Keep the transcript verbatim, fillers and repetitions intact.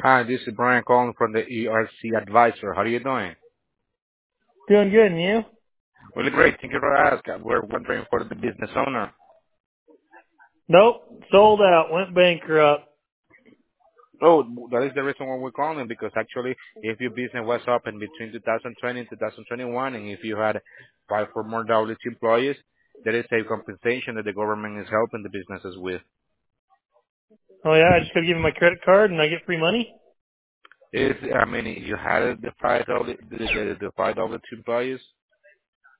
Hi, this is Brian calling from the E R C Advisor. How are you doing? Doing good, and you? Really great. Thank you for asking. We're wondering for the business owner. Nope. Sold out. Went bankrupt. Oh, that is the reason why we're calling, because actually, if your business was open between two thousand twenty and two thousand twenty-one, and if you had five or more W two employees, there is a compensation that the government is helping the businesses with. Oh yeah, I just gotta give him my credit card and I get free money? If, I mean, you had the five W, the, the, the five W two employees,